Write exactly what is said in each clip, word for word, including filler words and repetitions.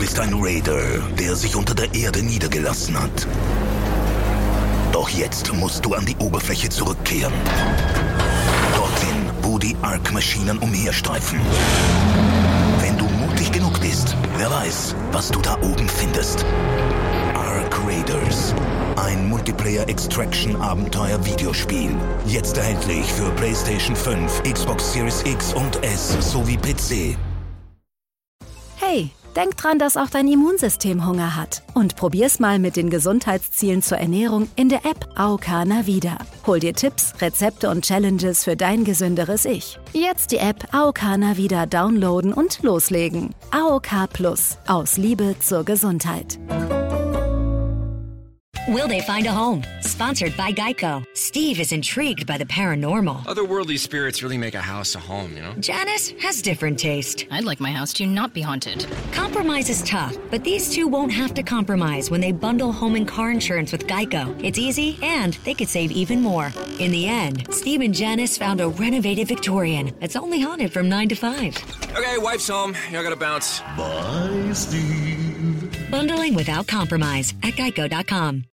bist ein Raider, der sich unter der Erde niedergelassen hat. Doch jetzt musst du an die Oberfläche zurückkehren. Dorthin, wo die Ark-Maschinen umherstreifen. Wenn du mutig genug bist, wer weiß, was du da oben findest. Ark Raiders. Ein Multiplayer-Extraction-Abenteuer-Videospiel. Jetzt erhältlich für PlayStation fünf, Xbox Series X und S sowie P C. Hey, denk dran, dass auch dein Immunsystem Hunger hat. Und probier's mal mit den Gesundheitszielen zur Ernährung in der App A O K Navida. Hol dir Tipps, Rezepte und Challenges für dein gesünderes Ich. Jetzt die App A O K Navida downloaden und loslegen. A O K Plus. Aus Liebe zur Gesundheit. Will they find a home? Sponsored by Geico. Steve is intrigued by the paranormal. Otherworldly spirits really make a house a home, you know? Janice has different taste. I'd like my house to not be haunted. Compromise is tough, but these two won't have to compromise when they bundle home and car insurance with Geico. It's easy, and they could save even more. In the end, Steve and Janice found a renovated Victorian that's only haunted from nine to five. Okay, wife's home. I gotta bounce. Bye, Steve. Bundling without compromise at geico dot com.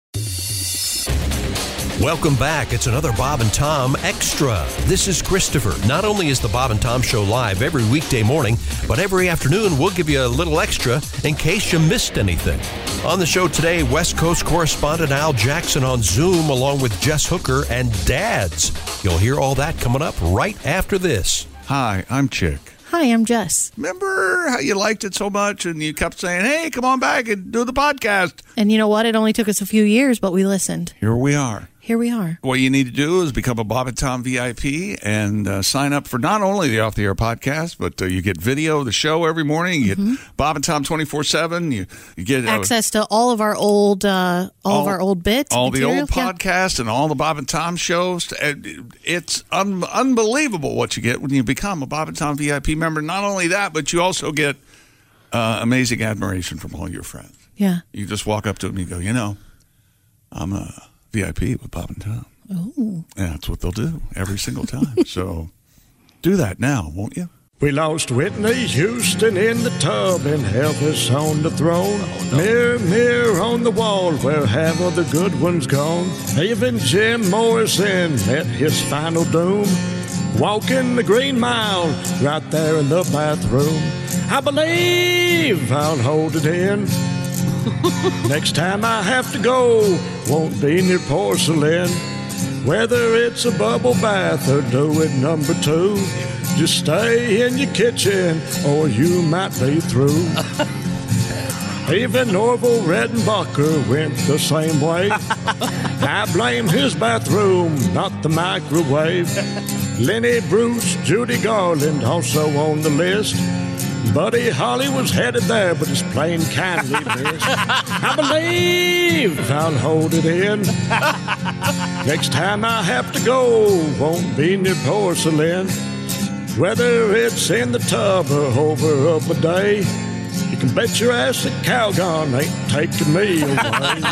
Welcome back. It's another Bob and Tom Extra. This is Christopher. Not only is the Bob and Tom Show live every weekday morning, but every afternoon we'll give you a little extra in case you missed anything. On the show today, West Coast correspondent Al Jackson on Zoom along with Jess Hooker and Dads. You'll hear all that coming up right after this. Hi, I'm Chick. Hi, I'm Jess. Remember how you liked it so much and you kept saying, hey, come on back and do the podcast? And you know what? It only took us a few years, but we listened. Here we are. Here we are. What you need to do is become a Bob and Tom V I P and uh, sign up for not only the Off the Air podcast, but uh, you get video of the show every morning. You Mm-hmm. get Bob and Tom twenty-four seven. You, you get uh, access to all of our old, uh, all, all of our old bits, all material. the old podcasts, yeah. And all the Bob and Tom shows. And it's un- unbelievable what you get when you become a Bob and Tom V I P member. Not only that, but you also get uh, amazing admiration from all your friends. Yeah, you just walk up to them and you go, you know, I'm a V I P with Bob and Tom. Oh. Yeah, that's what they'll do every single time. So do that now, won't you? We lost Whitney Houston in the tub and Elvis on the throne. Oh, no. Mirror, mirror on the wall, where have all the good ones gone? Even Jim Morrison met his final doom. Walking the Green Mile right there in the bathroom. I believe I'll hold it in. Next time I have to go, won't be near porcelain. Whether it's a bubble bath or do it number two, just stay in your kitchen or you might be through. Even Orville Redenbacher went the same way. I blame his bathroom, not the microwave. Lenny Bruce, Judy Garland also on the list. Buddy Holly was headed there, but his plane kindly missed. I believe I'll hold it in. Next time I have to go, won't be near porcelain. Whether it's in the tub or over a bidet, you can bet your ass that Calgon ain't taking me away.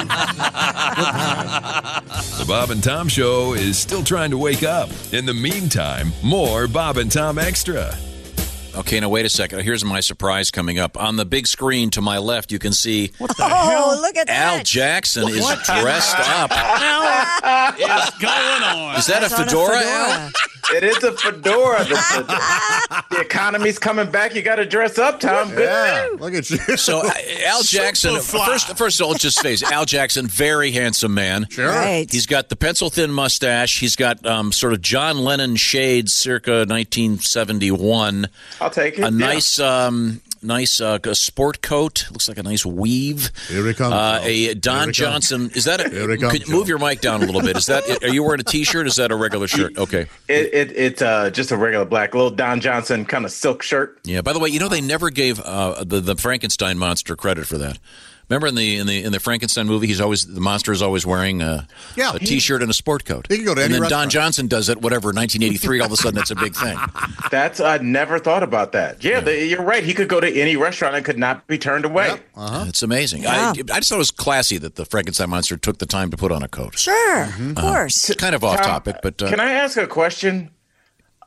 The Bob and Tom Show is still trying to wake up. In the meantime, more Bob and Tom Extra. Okay, now wait a second. Here's my surprise coming up. On the big screen to my left, you can see what the oh, hell? Look at Al that. Jackson is what dressed up. What is going on? Is that a fedora, a fedora, Al? It is a fedora. The, the economy's coming back. You got to dress up, Tom. Good yeah, thing. Look at you. So uh, Al Jackson, first, first of all, just face Al Jackson, very handsome man. Sure. Right. He's got the pencil-thin mustache. He's got um, sort of John Lennon shades, circa nineteen seventy-one. I'll take it. A yeah. nice, um, nice uh, a sport coat. Looks like a nice weave. Here he comes. Uh, a Don Johnson. Is that a? Here he comes, could, move your mic down a little bit. Is that? Are you wearing a T-shirt? Is that a regular shirt? Okay. It, it it's uh, just a regular black, little Don Johnson kind of silk shirt. Yeah. By the way, you know they never gave uh, the the Frankenstein monster credit for that. Remember in the in the in the Frankenstein movie, he's always the monster is always wearing a, yeah, a T-shirt and a sport coat. He can go to and any then restaurant. Don Johnson does it, whatever, nineteen eighty-three. All of a sudden, it's a big thing. That's I never thought about that. Yeah, yeah. The, you're right. He could go to any restaurant and could not be turned away. Yep. Uh-huh. It's amazing. Yeah. I, I just thought it was classy that the Frankenstein monster took the time to put on a coat. Sure, mm-hmm. of course. Uh, kind of off Tom, topic, but uh, can I ask a question?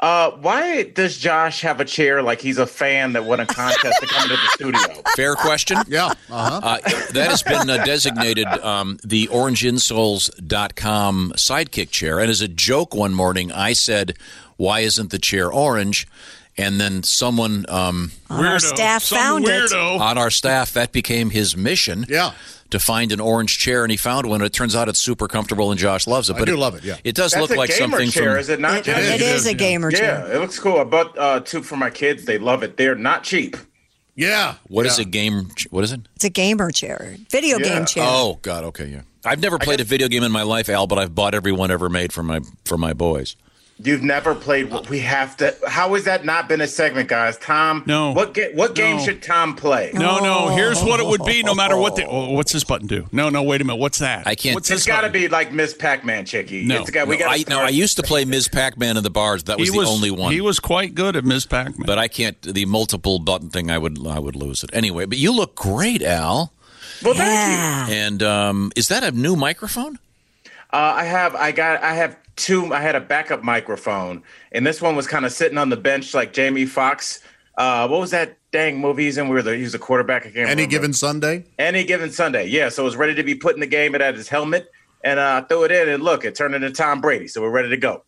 Uh, why does Josh have a chair like he's a fan that won a contest to come to the studio? Fair question. Yeah. Uh-huh. Uh, that has been uh, designated um, the orange insoles dot com sidekick chair. And as a joke one morning, I said, why isn't the chair orange? And then someone um, on our staff found it. On our staff, that became his mission. Yeah. To find an orange chair, and he found one. It turns out it's super comfortable, and Josh loves it. I But do it, love it, yeah. It does That's look a like gamer something chair, from... is it not? It, Josh? it is a gamer chair. Yeah, it looks cool. I bought uh, two for my kids. They love it. They're not cheap. Yeah. What yeah. is a game... What is it? It's a gamer chair. Video Yeah. game chair. Oh, God, okay, yeah. I've never played a video game in my life, Al, but I've bought every one ever made for my for my boys. You've never played. We have to. How has that not been a segment, guys? Tom. No. What ga- What game No. should Tom play? No, no. Here's what it would be, no matter what. The, oh, what's this button do? No, no. Wait a minute. What's that? I can't- What's It's this got to button? be like Miss Pac-Man, Chicky. No. It's got, we No, got. I, no, I used to play Miz Pac-Man in the bars. That was He the only one. He was quite good at Miz Pac-Man. But I can't. The multiple button thing, I would I would lose it anyway. But you look great, Al. Well, thank Yeah. And um, is that a new microphone? Uh, I have. I got. I have two. I had a backup microphone, and this one was kind of sitting on the bench like Jamie Foxx. Uh, what was that dang movie he's in? We were the, he was a quarterback. I can't Any remember. given Sunday? Any given Sunday. Yeah. So it was ready to be put in the game. It had his helmet. And uh, I threw it in, and look, it turned into Tom Brady. So we're ready to go.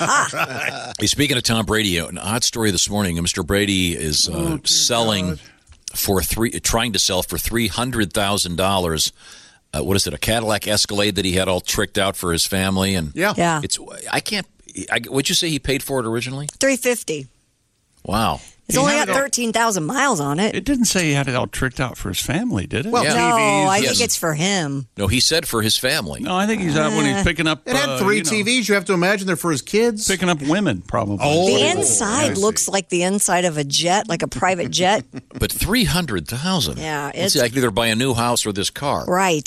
Hey, speaking of Tom Brady, an odd story this morning. Mister Brady is uh, Oh, selling God. for three, trying to sell for three hundred thousand dollars. Uh, what is it? A Cadillac Escalade that he had all tricked out for his family, and Yeah. Yeah. it's. I can't. I, what'd you say he paid for it originally? three fifty. Wow. It's He only had got it all- thirteen thousand miles on it. It didn't say he had it all tricked out for his family, did it? Well, Yeah. No, I Yes. think it's for him. No, he said for his family. no, I think he's out when he's picking up. It had uh, three you know, T Vs. You have to imagine they're for his kids. Picking up women, probably. Oh. The I inside see. looks like the inside of a jet, like a private jet. But three hundred thousand. Yeah, It's it's- like either buy a new house or this car. Right.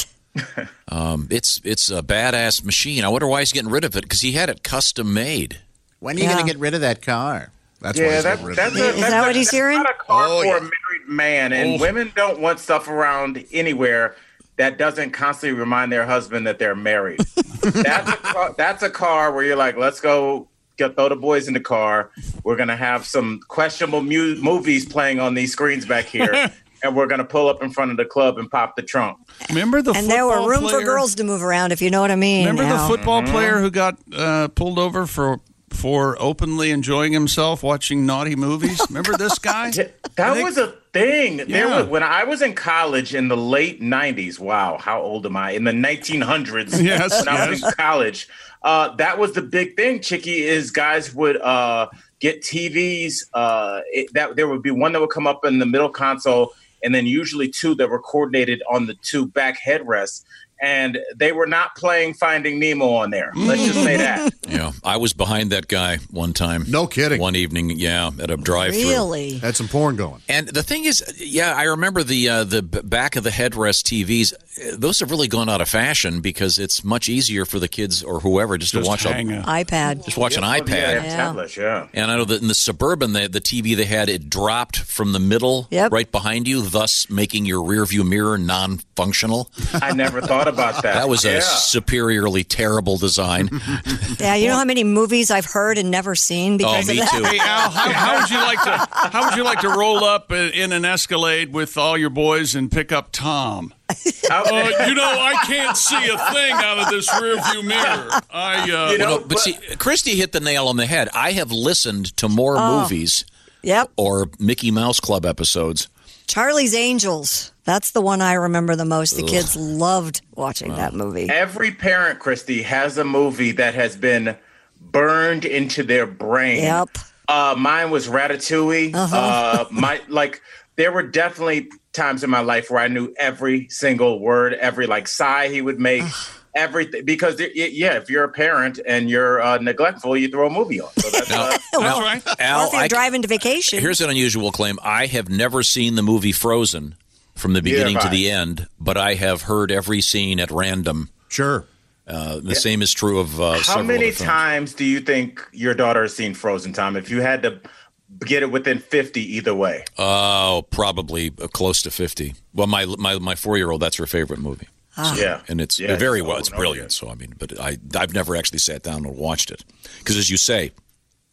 Um, it's it's a badass machine. I wonder why he's getting rid of it because he had it custom made. When are you Yeah. going to get rid of that car? That's why Yeah, he's that, getting rid that's of a, it. Is that's that a, what he's that's hearing? not a car Oh, for yeah. a married man, and Oh. women don't want stuff around anywhere that doesn't constantly remind their husband that they're married. that's a car, that's a car where you're like, let's go get throw the boys in the car. We're gonna have some questionable mu- movies playing on these screens back here. And we're going to pull up in front of the club and pop the trunk. Remember the And there were football room player? for girls to move around, if you know what I mean. Remember the Al. football Mm-hmm. player who got uh, pulled over for for openly enjoying himself watching naughty movies? Remember this guy? That think- was a thing. There Yeah. was, when I was in college in the late nineties, wow, how old am I? In the nineteen hundreds, Yes, when I was yes. in college, uh, that was the big thing, Chicky, is guys would uh, get T Vs. Uh, it, that there would be one that would come up in the middle console, and then usually two that were coordinated on the two back headrests. And they were not playing Finding Nemo on there. Let's just say that. Yeah, I was behind that guy one time. No kidding. One evening, yeah, at a drive-through. Really? Had some porn going. And the thing is, yeah, I remember the uh, the b- back of the headrest T Vs. Uh, Those have really gone out of fashion because it's much easier for the kids or whoever just, Just to watch hang a, a- iPad. just watch an Yeah, iPad. yeah, Yeah. tablets, yeah. And I know that in the Suburban, the, the T V they had, it dropped from the middle Yep. right behind you, thus making your rear view mirror non-functional. I never thought about that. That was a Yeah. superiorly terrible design. Yeah, you know how many movies I've heard and never seen because Oh, me of that? too. Hey Al, how, how would you like to how would you like to roll up in, in an Escalade with all your boys and pick up Tom? Uh, you know, I can't see a thing out of this rearview mirror. I, uh, You know, No, but, but- see, Christy hit the nail on the head. I have listened to more Oh. movies Yep. or Mickey Mouse Club episodes. Charlie's Angels. That's the one I remember the most. The kids loved watching that movie. Every parent, Christy, has a movie that has been burned into their brain. Yep. Uh, mine was Ratatouille. Uh-huh. Uh, my like, there were definitely times in my life where I knew every single word, every like sigh he would make, everything. Because it, it- yeah, if you're a parent and you're uh, neglectful, you throw a movie on. So that's, uh, Now, right. Or Al, if you're I- driving to vacation. here's an unusual claim. I have never seen the movie Frozen from the beginning have to I. the end, but I have heard every scene at random. Sure. Uh, the same is true of uh, how several many other films. times do you think your daughter has seen Frozen, Tom? If you had to get it within fifty either way. Oh, probably uh, close to fifty. Well, my my my four year old, that's her favorite movie. Yeah. And it's Yeah, very it's well. over It's and over brilliant. So I mean, but I I've never actually sat down and watched it because, as you say,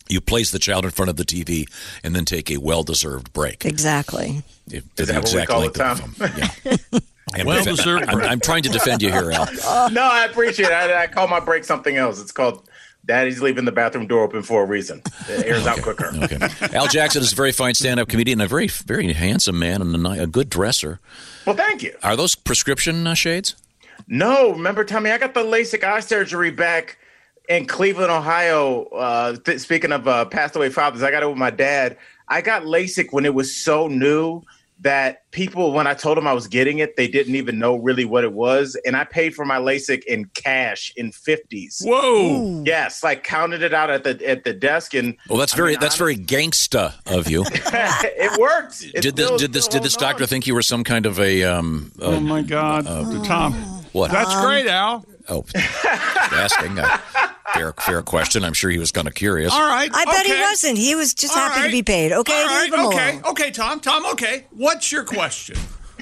You place the child in front of the T V and then take a well-deserved break. Exactly. It, Is that what we call it, Tom? Yeah. I'm, Well-deserved I'm, break. I'm trying to defend you here, Al. No, I appreciate it. I, I call my break something else. It's called Daddy's leaving the bathroom door open for a reason. It airs out quicker. Okay. Al Jackson is a very fine stand-up comedian, a very, very handsome man, and a, ni- a good dresser. Well, thank you. Are those prescription uh, shades? No, remember, Tommy, I got the LASIK eye surgery back in Cleveland, Ohio. Uh, th- speaking of uh, passed away fathers, I got it with my dad. I got LASIK when it was so new that people, when I told them I was getting it, they didn't even know really what it was. And I paid for my LASIK in cash in fifties. Whoa! Yes, like counted it out at the at the desk, and Well, that's I very mean, that's very gangsta of you. it worked. It did this still- did this still did this holding doctor on. think you were some kind of a? Um, uh, Oh my God, Tom. What? That's great, Al. Oh, asking a fair fair question. I'm sure he was kind of curious. All right. I bet okay. he wasn't. He was just All happy right. to be paid. Okay, All right. leave him Okay. alone. Okay, Tom. Tom. Okay. What's your question?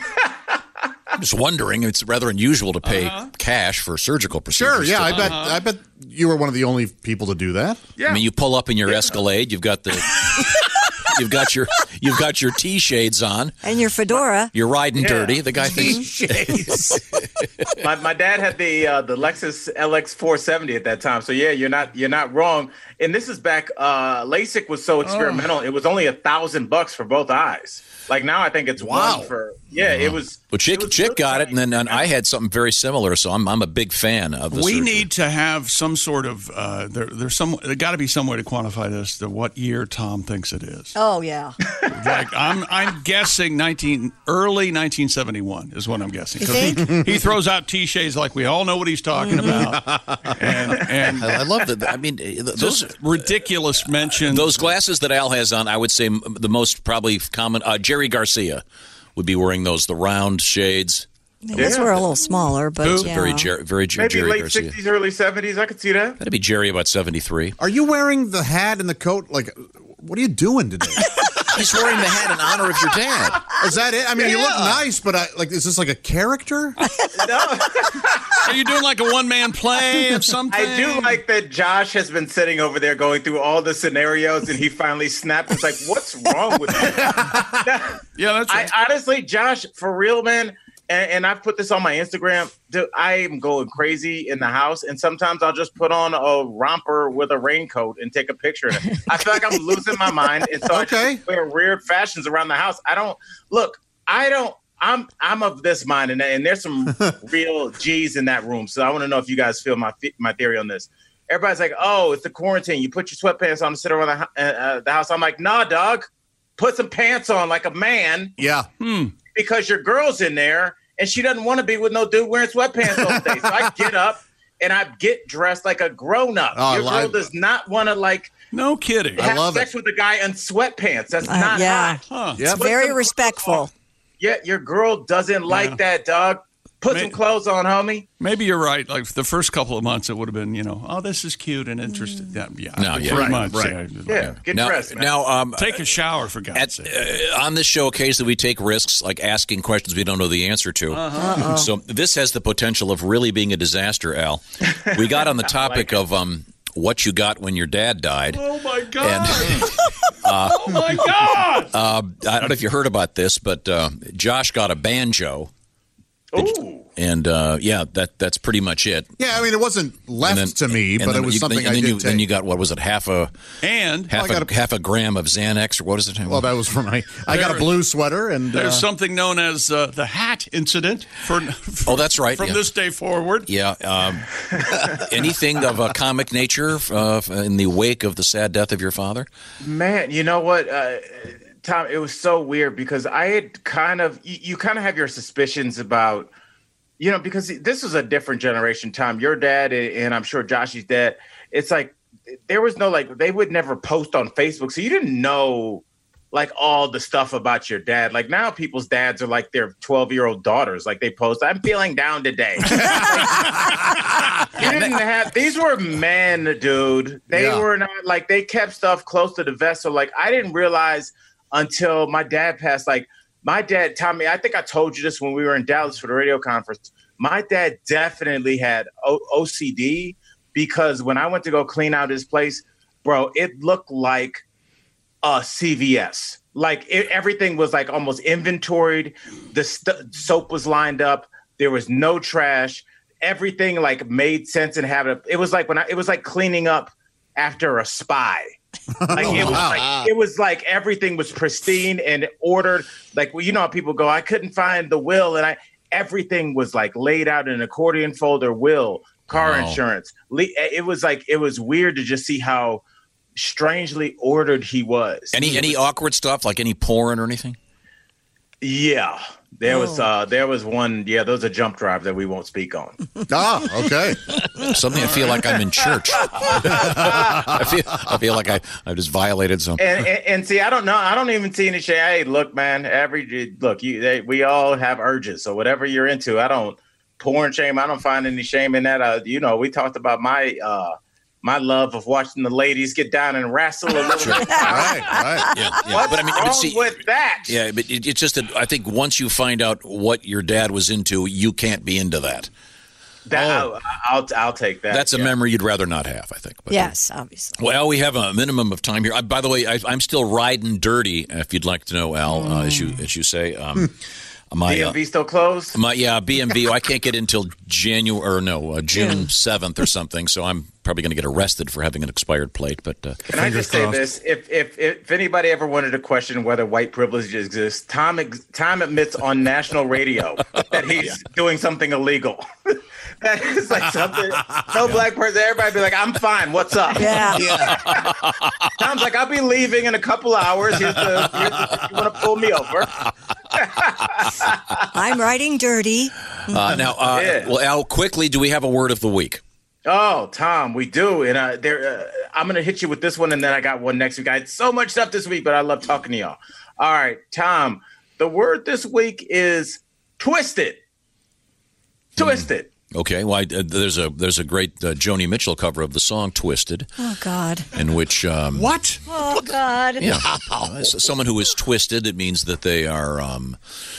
I'm just wondering. It's rather unusual to pay Uh-huh. cash for surgical procedures. Sure, yeah, I So- bet I bet you were one of the only people to do that. Yeah. I mean, you pull up in your Escalade. You've got the. You've got your you've got your T shades on. And your fedora. You're riding Yeah. dirty. The guy thinks. my my dad had the uh, the Lexus L X four seventy at that time. So yeah, you're not you're not wrong. And this is back. Uh, LASIK was so experimental. It was only a thousand bucks for both eyes. Like now, I think it's Wow. one for yeah. It was. Well, Chick it was Chick really got it, funny. and then and I had something very similar. So I'm I'm a big fan of the. We surgery. need to have some sort of uh, there. There's some. There got to be some way to quantify this. To what year Tom thinks it is. Oh, yeah. Like I'm, I'm guessing nineteen early nineteen seventy-one is what I'm guessing. You 'Cause think? He, he throws out T-shades like we all know what he's talking about, and and I, I love that. I mean, those just ridiculous mention. those glasses that Al has on. I would say m- the most probably common. Uh, Jerry Garcia would be wearing those, the round shades. I guess we're a little smaller, but Who? yeah. Very, Jer- very Jer- Maybe Jerry late Garcia. sixties, early seventies. I could see that. That'd be Jerry about seventy-three. Are you wearing the hat and the coat? Like, what are you doing today? He's wearing the hat in honor of your dad. Is that it? I mean, you look nice, but I, like, is this like a character? Are you doing like a one-man play of something? I do like that Josh has been sitting over there going through all the scenarios, and he finally snapped. It's like, what's wrong with you? Yeah, that's right. I honestly, Josh, for real, man. And, and I've put this on my Instagram. Dude, I am going crazy in the house, and sometimes I'll just put on a romper with a raincoat and take a picture. Of it. I feel like I'm losing my mind, and so Okay. I just wear weird fashions around the house. I don't look. I don't. I'm I'm of this mind, and, and there's some real G's in that room. So I want to know if you guys feel my my theory on this. Everybody's like, "Oh, it's the quarantine. You put your sweatpants on and sit around the, uh, uh, the house." I'm like, "Nah, dog. Put some pants on like a man." Yeah. Hmm. Because your girl's in there and she doesn't want to be with no dude wearing sweatpants all day. So I get up and I get dressed like a grown up. Oh, your girl I- does not want to like No kidding. have love sex it. with a guy in sweatpants. That's Uh, not yeah. hot. Huh. Yep. Put Very some- respectful. Yeah, your girl doesn't like Yeah. that, dog. Put some Ma- clothes on, homie. Maybe you're right. Like the first couple of months, it would have been, you know, oh, this is cute and interesting. Yeah, yeah. No, yeah. Three Right, months, right. yeah. Yeah, get now, dressed, man. now, um, Take a shower for God's At, sake. uh, on this show, occasionally we take risks, like asking questions we don't know the answer to. Uh-huh. So this has the potential of really being a disaster, Al. We got on the topic of um, what you got when your dad died. Oh my God! And, uh, oh my God! uh, I don't know if you heard about this, but uh, Josh got a banjo. Ooh. And uh, yeah, that that's pretty much it. Yeah, I mean, it wasn't left And then- to me, and but then it was you- something and I then did you, take. Then you got, what was it, half a And half Well, I a got a- half a gram of Xanax, or what is it? well, that was for my. I got a There- blue sweater, and there's uh, something known as uh, the hat incident. For, Oh, that's right, From yeah. this day forward. Yeah. Um, anything of a comic nature uh, in the wake of the sad death of your father? Man, you know what, uh, Tom? It was so weird because I had kind of you, you kind of have your suspicions about, you know, because this was a different generation, Tom. Your dad and I'm sure Joshy's dad. It's like there was no like they would never post on Facebook, so you didn't know like all the stuff about your dad. Like now, people's dads are like their twelve-year-old daughters. Like they post, "I'm feeling down today." You didn't have these were men, dude. They Yeah. were not like they kept stuff close to the vest. So like I didn't realize until my dad passed. Like my dad, Tommy, I think I told you this when we were in Dallas for the radio conference. My dad definitely had o- OCD because when I went to go clean out his place, bro, it looked like a C V S. Like it, everything was like almost inventoried. The st- soap was lined up. There was no trash. Everything like made sense and had a. It was like when I. It was like cleaning up after a spy. Like it was like it was like everything was pristine and ordered. Like well, you know how people go, I couldn't find the will, and I everything was like laid out in an accordion folder. Will, car Wow. insurance. Le- It was like it was weird to just see how strangely ordered he was. Any any awkward stuff like any porn or anything? Yeah, there was Oh. uh there was one. Yeah, there was a jump drive that we won't speak on. Ah, okay. Suddenly I feel like I'm in church. I feel I feel like I, I just violated some. And, and and see, I don't know. I don't even see any shame. Hey, look, man. Every look, you they, we all have urges. So whatever you're into, I don't porn shame. I don't find any shame in that. Uh, you know, we talked about my uh my love of watching the ladies get down and wrestle a little bit. Right, right. Yeah, yeah. What's but I mean, wrong but see, with that? Yeah, but it, it's just that I think once you find out what your dad was into, you can't be into that. That I'll, I'll I'll take that. That's a yeah. memory you'd rather not have, I think. But, Yes, obviously. Well, we have a minimum of time here. Uh, by the way, I, I'm still riding dirty. If you'd like to know, Al, uh, as you as you say, um, my D uh, M V still closed? my yeah B M V. I can't get until January or no uh, June seventh or something. So I'm probably going to get arrested for having an expired plate. But uh, Can I just say this? If, if if anybody ever wanted to question whether white privilege exists, Tom ex- Tom admits on national radio that he's doing something illegal. That is like something. No black person. Everybody be like, "I'm fine. What's up?" Yeah. Tom's like, "I'll be leaving in a couple hours. Here's the. Here's the you want to pull me over?" I'm riding dirty. uh, now, uh, Yeah. well, Al, quickly, do we have a word of the week? Oh, Tom, we do, and uh, there. Uh, I'm gonna hit you with this one, and then I got one next week. I had so much stuff this week, but I love talking to y'all. All right, Tom. The word this week is twisted. Twisted. Okay, well, I, uh, there's a there's a great uh, Joni Mitchell cover of the song "Twisted," Oh, God. in which um, What? Oh, God. yeah, uh, so someone who is twisted, it means that they are um,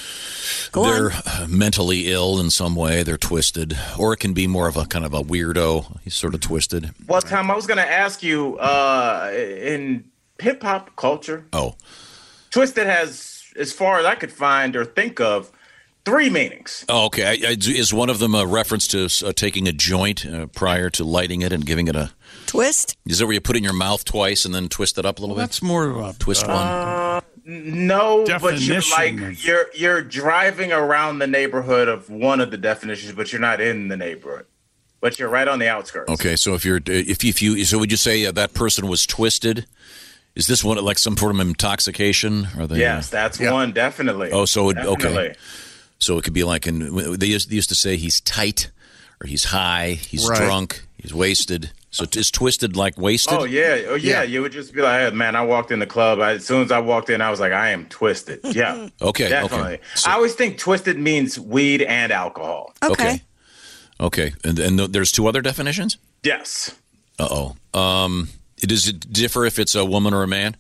Go they're on. uh, mentally ill in some way. They're twisted, or it can be more of a kind of a weirdo. He's sort of twisted. Well, Tom, I was gonna ask you uh, in hip hop culture. Oh, Twisted has, as far as I could find or think of, three meanings. oh okay. I, I, is one of them a reference to uh, taking a joint uh, prior to lighting it and giving it a Twist? Is that where you put it in your mouth twice and then twist it up a little Well, bit? that's more of a Twist one. Uh, no, but you're Definition like of- you're you're driving around the neighborhood of one of the definitions, but you're not in the neighborhood. But you're right on the outskirts. Okay, so if you're if if you so would you say uh, that person was twisted? Is this one like some sort of intoxication? Are they? Yes, that's one definitely. Oh, so it, Definitely. okay. So it could be like in they used, they used to say he's tight, or he's high, he's Right. drunk, he's wasted. So is twisted like wasted? Oh yeah, oh yeah. Yeah. You would just be like, hey, man, I walked in the club. I, as soon as I walked in, I was like, I am twisted. Yeah. Okay, Definitely. okay. So- I always think twisted means weed and alcohol. Okay. Okay, and and th- there's two other definitions. Yes. Uh oh. Um, does it differ if it's a woman or a man?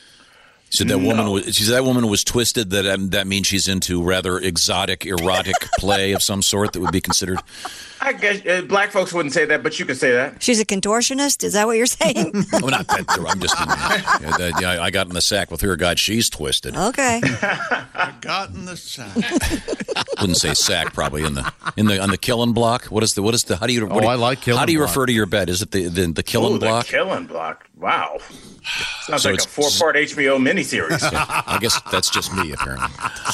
So that woman was. She said that woman was twisted. That um, that means she's into rather exotic, erotic play of some sort that would be considered. I guess uh, black folks wouldn't say that, but you could say that. She's a contortionist? Is that what you're saying? Well, not that. I'm just. Yeah, that- yeah, I got in the sack with her. God, she's twisted. Okay. I got in the sack. Wouldn't say sack. Probably in the in the on the killing block. What is the what is the how do you? What Oh, do you- I like killing How do you block. refer to your bed? Is it the the, the killing Ooh, block? The killing block. Wow. Sounds So like a it's- four-part H B O miniseries. Yeah, I guess that's just me, apparently.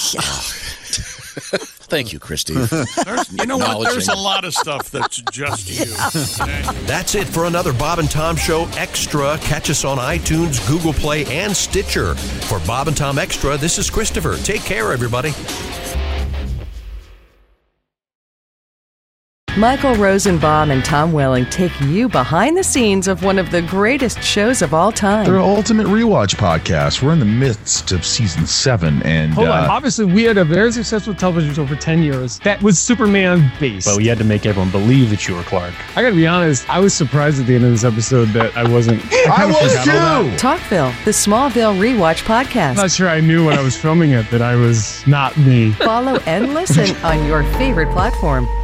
Thank you, Christy. There's, you know what? There's a Acknowledging. lot of stuff that's just you. Okay? That's it for another Bob and Tom Show Extra. Catch us on iTunes, Google Play, and Stitcher. For Bob and Tom Extra, this is Christopher. Take care, everybody. Michael Rosenbaum and Tom Welling take you behind the scenes of one of the greatest shows of all time. They're Ultimate Rewatch Podcast. We're in the midst of season seven, and Hold on. uh, Obviously, we had a very successful television show for ten years that was Superman based. But we had to make everyone believe that you were Clark. I gotta be honest, I was surprised at the end of this episode that I wasn't. I, I kinda was forgot all that. Talkville, the Smallville Rewatch podcast. I'm not sure I knew when I was filming it that I was not me. Follow and listen on your favorite platform.